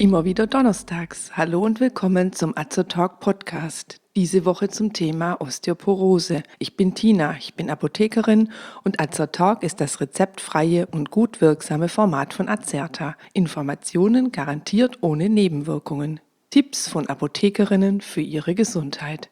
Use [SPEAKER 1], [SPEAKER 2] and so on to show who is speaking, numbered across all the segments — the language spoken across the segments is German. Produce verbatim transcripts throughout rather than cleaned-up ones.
[SPEAKER 1] Immer wieder donnerstags. Hallo und willkommen zum Azertalk Podcast. Diese Woche zum Thema Osteoporose. Ich bin Tina, ich bin Apothekerin und Azertalk ist das rezeptfreie und gut wirksame Format von Azerta. Informationen garantiert ohne Nebenwirkungen. Tipps von Apothekerinnen für ihre Gesundheit.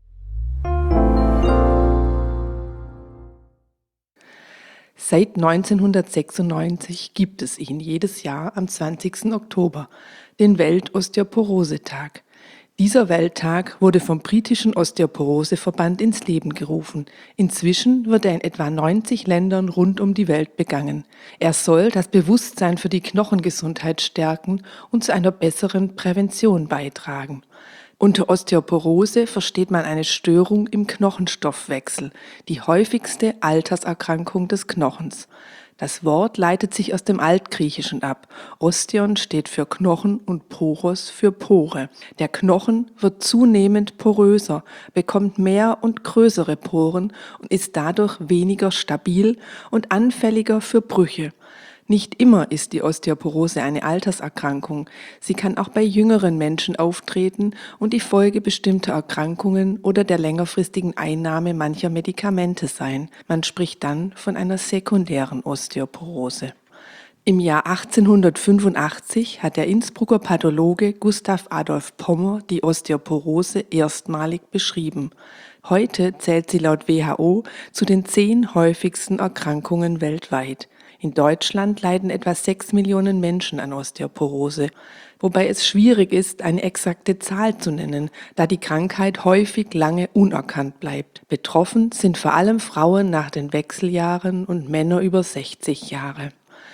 [SPEAKER 1] Seit neunzehnhundertsechsundneunzig gibt es ihn jedes Jahr am zwanzigsten Oktober, den Welt-Osteoporose-Tag. Dieser Welttag wurde vom britischen Osteoporoseverband ins Leben gerufen. Inzwischen wird er in etwa neunzig Ländern rund um die Welt begangen. Er soll das Bewusstsein für die Knochengesundheit stärken und zu einer besseren Prävention beitragen. Unter Osteoporose versteht man eine Störung im Knochenstoffwechsel, die häufigste Alterserkrankung des Knochens. Das Wort leitet sich aus dem Altgriechischen ab. Osteon steht für Knochen und Poros für Pore. Der Knochen wird zunehmend poröser, bekommt mehr und größere Poren und ist dadurch weniger stabil und anfälliger für Brüche. Nicht immer ist die Osteoporose eine Alterserkrankung. Sie kann auch bei jüngeren Menschen auftreten und die Folge bestimmter Erkrankungen oder der längerfristigen Einnahme mancher Medikamente sein. Man spricht dann von einer sekundären Osteoporose. Im Jahr achtzehnhundertfünfundachtzig hat der Innsbrucker Pathologe Gustav Adolf Pommer die Osteoporose erstmalig beschrieben. Heute zählt sie laut W H O zu den zehn häufigsten Erkrankungen weltweit. In Deutschland leiden etwa sechs Millionen Menschen an Osteoporose, wobei es schwierig ist, eine exakte Zahl zu nennen, da die Krankheit häufig lange unerkannt bleibt. Betroffen sind vor allem Frauen nach den Wechseljahren und Männer über sechzig Jahre.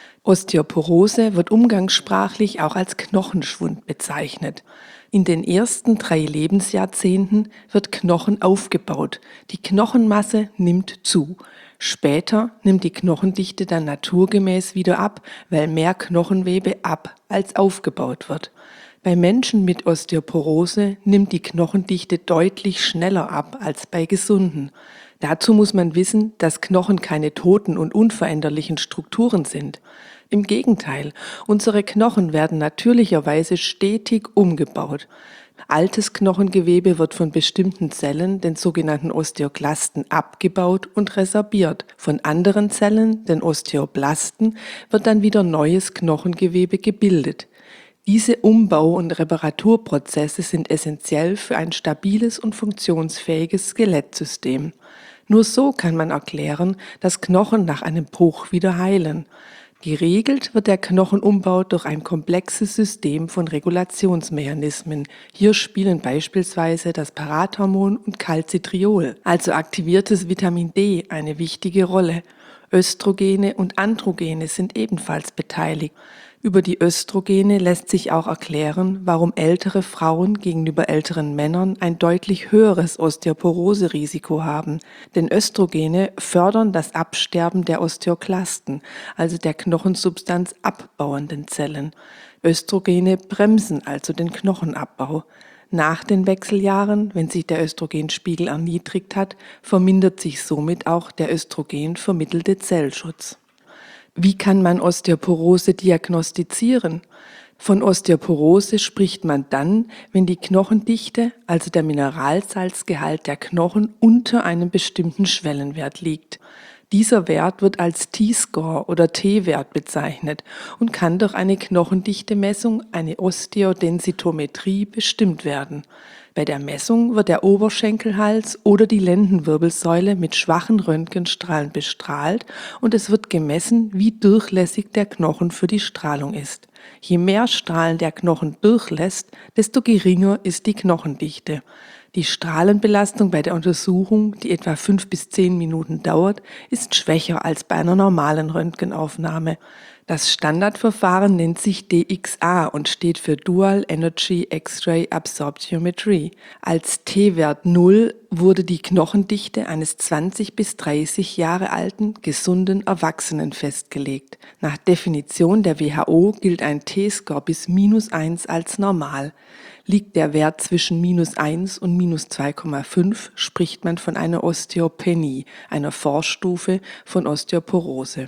[SPEAKER 1] Osteoporose wird umgangssprachlich auch als Knochenschwund bezeichnet. In den ersten drei Lebensjahrzehnten wird Knochen aufgebaut. Die Knochenmasse nimmt zu. Später nimmt die Knochendichte dann naturgemäß wieder ab, weil mehr Knochengewebe ab als aufgebaut wird. Bei Menschen mit Osteoporose nimmt die Knochendichte deutlich schneller ab als bei Gesunden. Dazu muss man wissen, dass Knochen keine toten und unveränderlichen Strukturen sind. Im Gegenteil, unsere Knochen werden natürlicherweise stetig umgebaut. Altes Knochengewebe wird von bestimmten Zellen, den sogenannten Osteoklasten, abgebaut und resorbiert. Von anderen Zellen, den Osteoblasten, wird dann wieder neues Knochengewebe gebildet. Diese Umbau- und Reparaturprozesse sind essentiell für ein stabiles und funktionsfähiges Skelettsystem. Nur so kann man erklären, dass Knochen nach einem Bruch wieder heilen. Geregelt wird der Knochenumbau durch ein komplexes System von Regulationsmechanismen. Hier spielen beispielsweise das Parathormon und Calcitriol, also aktiviertes Vitamin D, eine wichtige Rolle. Östrogene und Androgene sind ebenfalls beteiligt. Über die Östrogene lässt sich auch erklären, warum ältere Frauen gegenüber älteren Männern ein deutlich höheres Osteoporose-Risiko haben. Denn Östrogene fördern das Absterben der Osteoklasten, also der Knochensubstanz abbauenden Zellen. Östrogene bremsen also den Knochenabbau. Nach den Wechseljahren, wenn sich der Östrogenspiegel erniedrigt hat, vermindert sich somit auch der östrogenvermittelte Zellschutz. Wie kann man Osteoporose diagnostizieren? Von Osteoporose spricht man dann, wenn die Knochendichte, also der Mineralsalzgehalt der Knochen, unter einem bestimmten Schwellenwert liegt. Dieser Wert wird als T-Score oder T-Wert bezeichnet und kann durch eine Knochendichtemessung, eine Osteodensitometrie, bestimmt werden. Bei der Messung wird der Oberschenkelhals oder die Lendenwirbelsäule mit schwachen Röntgenstrahlen bestrahlt und es wird gemessen, wie durchlässig der Knochen für die Strahlung ist. Je mehr Strahlen der Knochen durchlässt, desto geringer ist die Knochendichte. Die Strahlenbelastung bei der Untersuchung, die etwa fünf bis zehn Minuten dauert, ist schwächer als bei einer normalen Röntgenaufnahme. Das Standardverfahren nennt sich D X A und steht für Dual Energy X-Ray Absorptiometry. Als T-Wert null wurde die Knochendichte eines zwanzig bis dreißig Jahre alten, gesunden Erwachsenen festgelegt. Nach Definition der W H O gilt ein T-Score bis minus eins als normal. Liegt der Wert zwischen minus eins und minus zwei Komma fünf, spricht man von einer Osteopenie, einer Vorstufe von Osteoporose.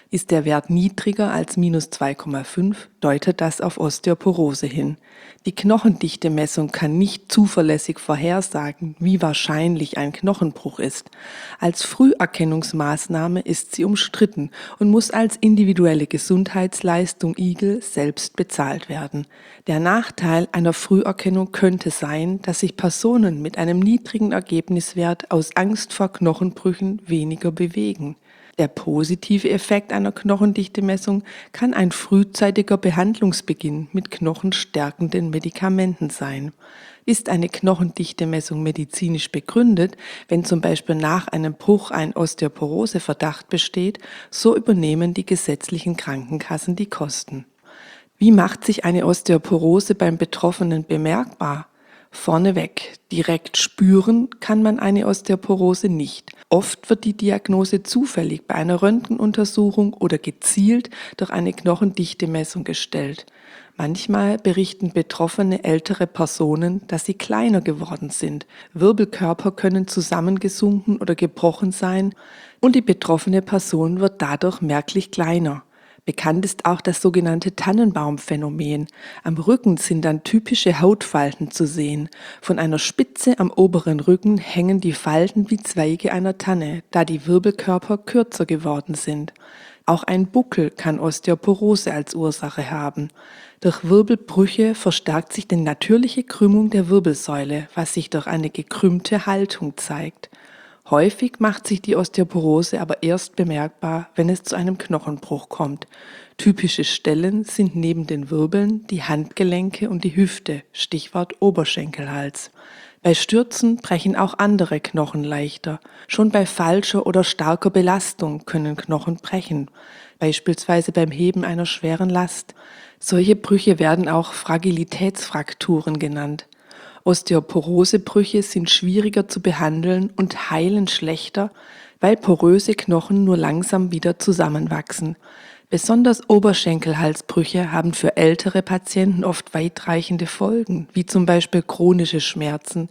[SPEAKER 1] Ist der Wert niedriger als minus zwei Komma fünf, deutet das auf Osteoporose hin. Die Knochendichte-Messung kann nicht zuverlässig vorhersagen, wie wahrscheinlich ein Knochenbruch ist. Als Früherkennungsmaßnahme ist sie umstritten und muss als individuelle Gesundheitsleistung I G L selbst bezahlt werden. Der Nachteil einer Früherkennung könnte sein, dass sich Personen mit einem niedrigen Ergebniswert aus Angst vor Knochenbrüchen weniger bewegen. Der positive Effekt einer Knochendichte-Messung kann ein frühzeitiger Behandlungsbeginn mit knochenstärkenden Medikamenten sein. Ist eine Knochendichte-Messung medizinisch begründet, wenn zum Beispiel nach einem Bruch ein Osteoporose-Verdacht besteht, so übernehmen die gesetzlichen Krankenkassen die Kosten. Wie macht sich eine Osteoporose beim Betroffenen bemerkbar? Vorneweg, direkt spüren kann man eine Osteoporose nicht. Oft wird die Diagnose zufällig bei einer Röntgenuntersuchung oder gezielt durch eine Knochendichte-Messung gestellt. Manchmal berichten betroffene ältere Personen, dass sie kleiner geworden sind. Wirbelkörper können zusammengesunken oder gebrochen sein und die betroffene Person wird dadurch merklich kleiner. Bekannt ist auch das sogenannte Tannenbaumphänomen. Am Rücken sind dann typische Hautfalten zu sehen. Von einer Spitze am oberen Rücken hängen die Falten wie Zweige einer Tanne, da die Wirbelkörper kürzer geworden sind. Auch ein Buckel kann Osteoporose als Ursache haben. Durch Wirbelbrüche verstärkt sich die natürliche Krümmung der Wirbelsäule, was sich durch eine gekrümmte Haltung zeigt. Häufig macht sich die Osteoporose aber erst bemerkbar, wenn es zu einem Knochenbruch kommt. Typische Stellen sind neben den Wirbeln die Handgelenke und die Hüfte, Stichwort Oberschenkelhals. Bei Stürzen brechen auch andere Knochen leichter. Schon bei falscher oder starker Belastung können Knochen brechen, beispielsweise beim Heben einer schweren Last. Solche Brüche werden auch Fragilitätsfrakturen genannt. Osteoporosebrüche sind schwieriger zu behandeln und heilen schlechter, weil poröse Knochen nur langsam wieder zusammenwachsen. Besonders Oberschenkelhalsbrüche haben für ältere Patienten oft weitreichende Folgen, wie zum Beispiel chronische Schmerzen,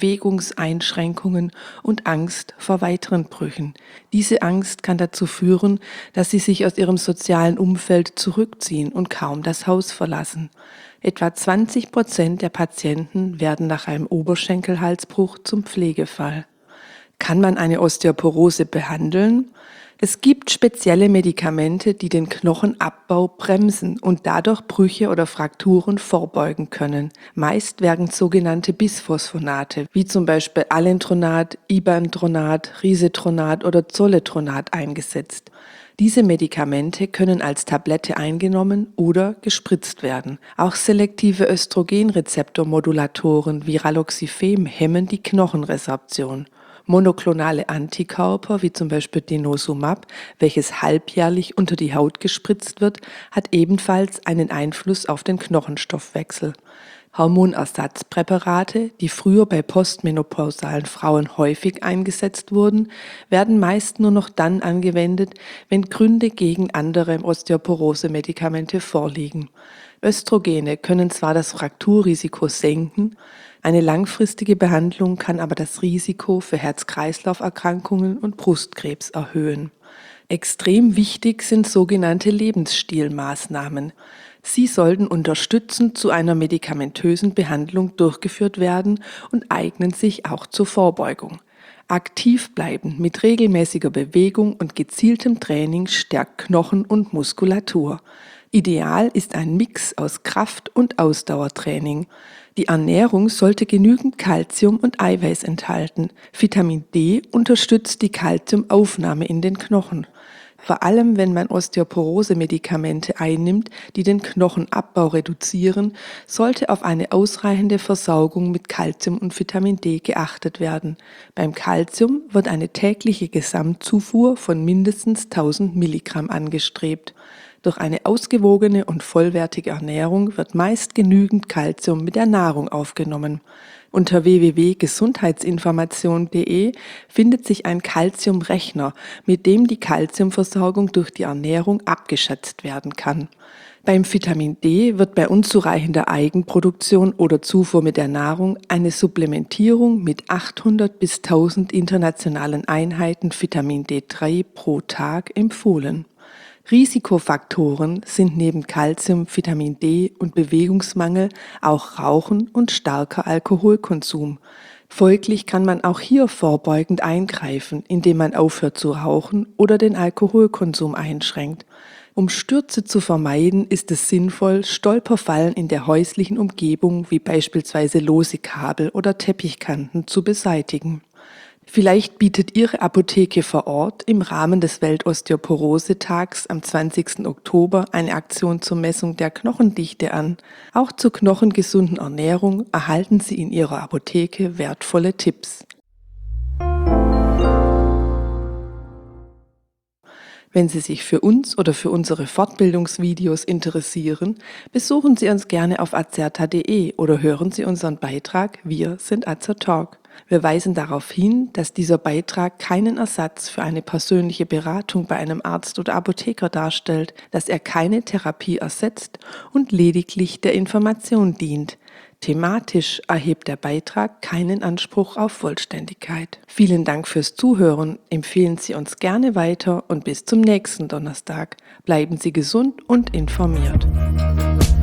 [SPEAKER 1] Bewegungseinschränkungen und Angst vor weiteren Brüchen. Diese Angst kann dazu führen, dass sie sich aus ihrem sozialen Umfeld zurückziehen und kaum das Haus verlassen. Etwa zwanzig Prozent der Patienten werden nach einem Oberschenkelhalsbruch zum Pflegefall. Kann man eine Osteoporose behandeln? Es gibt spezielle Medikamente, die den Knochenabbau bremsen und dadurch Brüche oder Frakturen vorbeugen können. Meist werden sogenannte Bisphosphonate, wie zum Beispiel Alendronat, Ibandronat, Risedronat oder Zoledronat eingesetzt. Diese Medikamente können als Tablette eingenommen oder gespritzt werden. Auch selektive Östrogenrezeptormodulatoren wie Raloxifem hemmen die Knochenresorption. Monoklonale Antikörper, wie zum Beispiel Denosumab, welches halbjährlich unter die Haut gespritzt wird, hat ebenfalls einen Einfluss auf den Knochenstoffwechsel. Hormonersatzpräparate, die früher bei postmenopausalen Frauen häufig eingesetzt wurden, werden meist nur noch dann angewendet, wenn Gründe gegen andere Osteoporose-Medikamente vorliegen. Östrogene können zwar das Frakturrisiko senken, eine langfristige Behandlung kann aber das Risiko für Herz-Kreislauf-Erkrankungen und Brustkrebs erhöhen. Extrem wichtig sind sogenannte Lebensstilmaßnahmen. Sie sollten unterstützend zu einer medikamentösen Behandlung durchgeführt werden und eignen sich auch zur Vorbeugung. Aktiv bleiben mit regelmäßiger Bewegung und gezieltem Training stärkt Knochen und Muskulatur. Ideal ist ein Mix aus Kraft- und Ausdauertraining. Die Ernährung sollte genügend Kalzium und Eiweiß enthalten. Vitamin D unterstützt die Kalziumaufnahme in den Knochen. Vor allem, wenn man Osteoporose-Medikamente einnimmt, die den Knochenabbau reduzieren, sollte auf eine ausreichende Versorgung mit Kalzium und Vitamin D geachtet werden. Beim Kalzium wird eine tägliche Gesamtzufuhr von mindestens tausend Milligramm angestrebt. Durch eine ausgewogene und vollwertige Ernährung wird meist genügend Kalzium mit der Nahrung aufgenommen. Unter w w w punkt gesundheitsinformation punkt de findet sich ein Kalziumrechner, mit dem die Kalziumversorgung durch die Ernährung abgeschätzt werden kann. Beim Vitamin D wird bei unzureichender Eigenproduktion oder Zufuhr mit der Nahrung eine Supplementierung mit achthundert bis tausend internationalen Einheiten Vitamin D drei pro Tag empfohlen. Risikofaktoren sind neben Calcium, Vitamin D und Bewegungsmangel auch Rauchen und starker Alkoholkonsum. Folglich kann man auch hier vorbeugend eingreifen, indem man aufhört zu rauchen oder den Alkoholkonsum einschränkt. Um Stürze zu vermeiden, ist es sinnvoll, Stolperfallen in der häuslichen Umgebung wie beispielsweise lose Kabel oder Teppichkanten zu beseitigen. Vielleicht bietet Ihre Apotheke vor Ort im Rahmen des Weltosteoporose-Tags am zwanzigsten Oktober eine Aktion zur Messung der Knochendichte an. Auch zur knochengesunden Ernährung erhalten Sie in Ihrer Apotheke wertvolle Tipps. Wenn Sie sich für uns oder für unsere Fortbildungsvideos interessieren, besuchen Sie uns gerne auf azerta punkt de oder hören Sie unseren Beitrag Wir sind Azertalk. Wir weisen darauf hin, dass dieser Beitrag keinen Ersatz für eine persönliche Beratung bei einem Arzt oder Apotheker darstellt, dass er keine Therapie ersetzt und lediglich der Information dient. Thematisch erhebt der Beitrag keinen Anspruch auf Vollständigkeit. Vielen Dank fürs Zuhören, empfehlen Sie uns gerne weiter und bis zum nächsten Donnerstag. Bleiben Sie gesund und informiert.